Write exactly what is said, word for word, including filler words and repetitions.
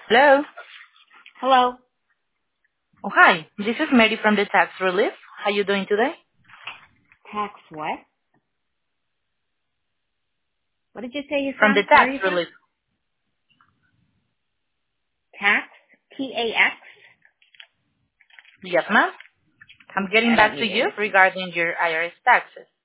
Hello. Hello. Oh, hi. This is Mary from the Tax Relief. How you doing today? Tax what? What did you say you're From the from? Where are Tax you from? Relief. Tax? T A X? Yes, ma'am. I'm getting I don't back to need you anything. regarding your I R S taxes.